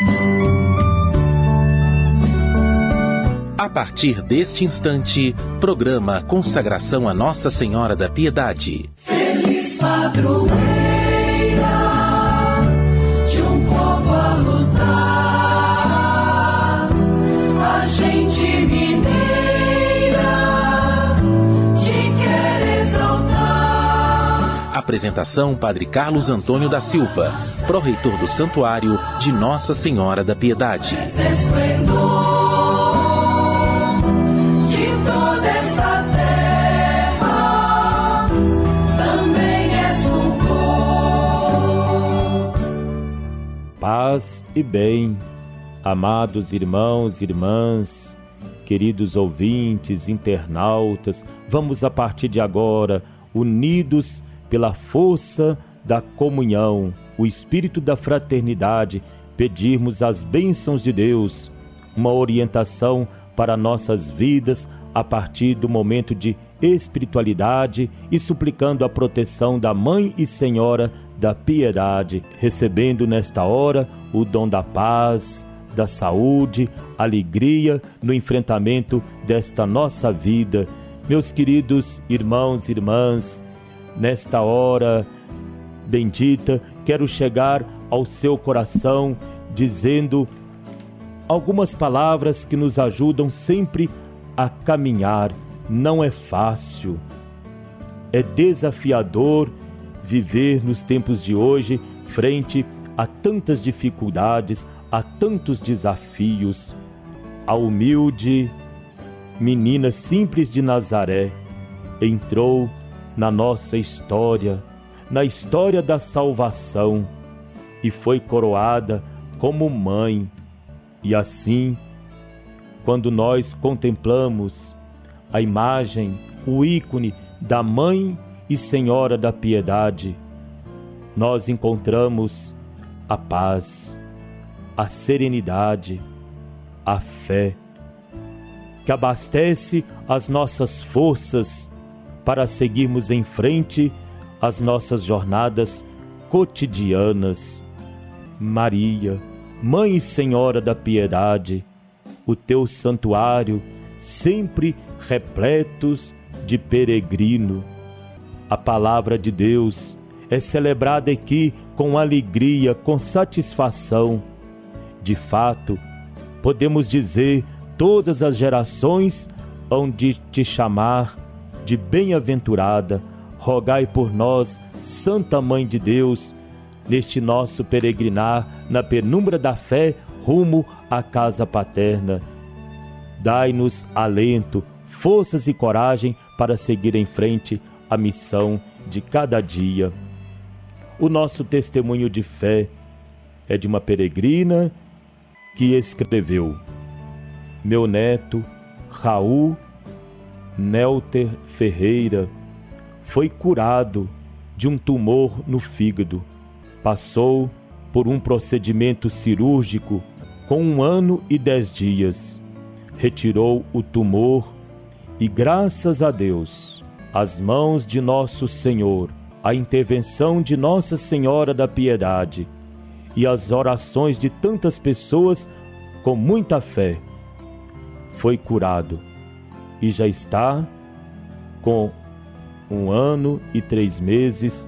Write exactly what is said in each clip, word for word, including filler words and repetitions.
A partir deste instante, programa Consagração a Nossa Senhora da Piedade. Feliz padroeira de um povo a lutar, a gente mineira te quer exaltar. Apresentação: Padre Carlos Antônio da Silva, pró-reitor do Santuário de Nossa Senhora da Piedade. Paz e bem, amados irmãos e irmãs, queridos ouvintes, internautas, vamos a partir de agora, unidos pela força da comunhão, o espírito da fraternidade, pedirmos as bênçãos de Deus, uma orientação para nossas vidas a partir do momento de espiritualidade e suplicando a proteção da Mãe e Senhora da Piedade, recebendo nesta hora o dom da paz, da saúde, alegria no enfrentamento desta nossa vida. Meus queridos irmãos e irmãs, nesta hora bendita, quero chegar ao seu coração dizendo algumas palavras que nos ajudam sempre a caminhar. Não é fácil, é desafiador viver nos tempos de hoje frente a tantas dificuldades, a tantos desafios. A humilde menina simples de Nazaré entrou na nossa história, na história da salvação, e foi coroada como mãe. E assim, quando nós contemplamos a imagem, o ícone da Mãe e Senhora da Piedade, nós encontramos a paz, a serenidade, a fé, que abastece as nossas forças para seguirmos em frente as nossas jornadas cotidianas. Maria, Mãe e Senhora da Piedade, o teu santuário sempre repletos de peregrino. A palavra de Deus é celebrada aqui com alegria, com satisfação. De fato, podemos dizer, todas as gerações hão de te chamar de bem-aventurada. Rogai por nós, Santa Mãe de Deus, neste nosso peregrinar na penumbra da fé rumo à casa paterna. Dai-nos alento, forças e coragem para seguir em frente a missão de cada dia. O nosso testemunho de fé é de uma peregrina que escreveu: meu neto, Raul Nelter Ferreira, foi curado de um tumor no fígado. Passou por um procedimento cirúrgico com um ano e dez dias. Retirou o tumor e, graças a Deus, as mãos de nosso Senhor, a intervenção de Nossa Senhora da Piedade e as orações de tantas pessoas com muita fé, foi curado e já está com um ano e três meses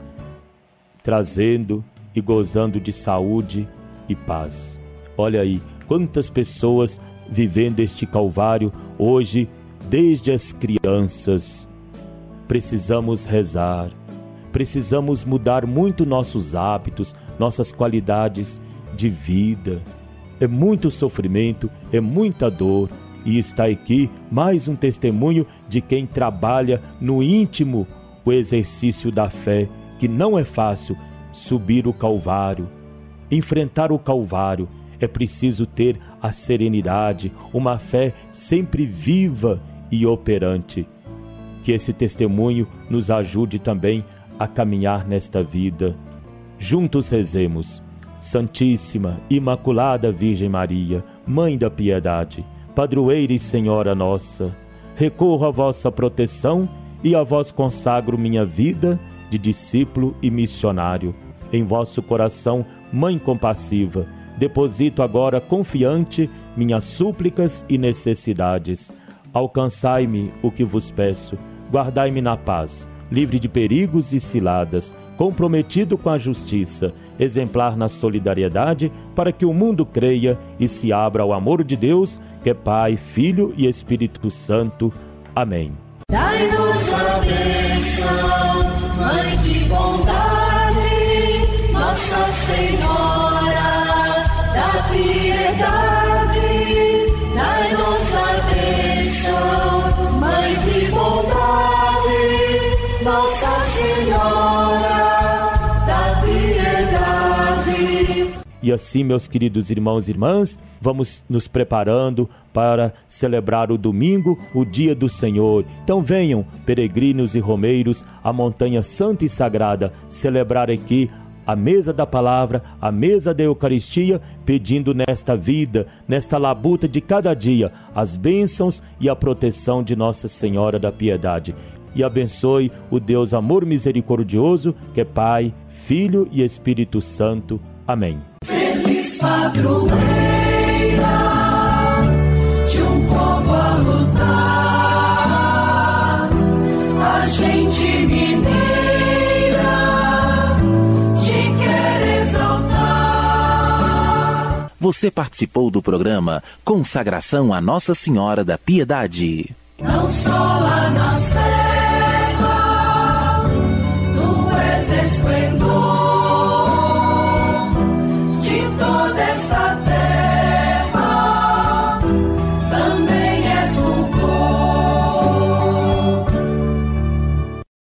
trazendo e gozando de saúde e paz. Olha aí, quantas pessoas vivendo este Calvário hoje, desde as crianças. Precisamos rezar, precisamos mudar muito nossos hábitos, nossas qualidades de vida. É muito sofrimento, é muita dor, e está aqui mais um testemunho de quem trabalha no íntimo o exercício da fé, que não é fácil subir o Calvário, enfrentar o Calvário. É preciso ter a serenidade, uma fé sempre viva e operante. Que esse testemunho nos ajude também a caminhar nesta vida. Juntos rezemos. Santíssima, Imaculada Virgem Maria, Mãe da Piedade, Padroeira e Senhora nossa, recorro à vossa proteção e a vós consagro minha vida de discípulo e missionário. Em vosso coração, Mãe compassiva, deposito agora confiante minhas súplicas e necessidades. Alcançai-me o que vos peço, guardai-me na paz, livre de perigos e ciladas, comprometido com a justiça, exemplar na solidariedade, para que o mundo creia e se abra ao amor de Deus, que é Pai, Filho e Espírito Santo. Amém. Dai-nos a bênção, Mãe de bondade, Nossa Senhora da piedade. Dai-nos a bênção, Mãe de bondade, Nossa Senhora da piedade. E assim, meus queridos irmãos e irmãs, vamos nos preparando para celebrar o domingo, o dia do Senhor. Então venham, peregrinos e romeiros, à montanha santa e sagrada, celebrar aqui a mesa da palavra, a mesa da Eucaristia, pedindo nesta vida, nesta labuta de cada dia, as bênçãos e a proteção de Nossa Senhora da Piedade. E abençoe o Deus amor misericordioso, que é Pai, Filho e Espírito Santo. Amém. Feliz padroeira de um povo a lutar, a gente mineira te quer exaltar. Você participou do programa Consagração a Nossa Senhora da Piedade. Não só lá na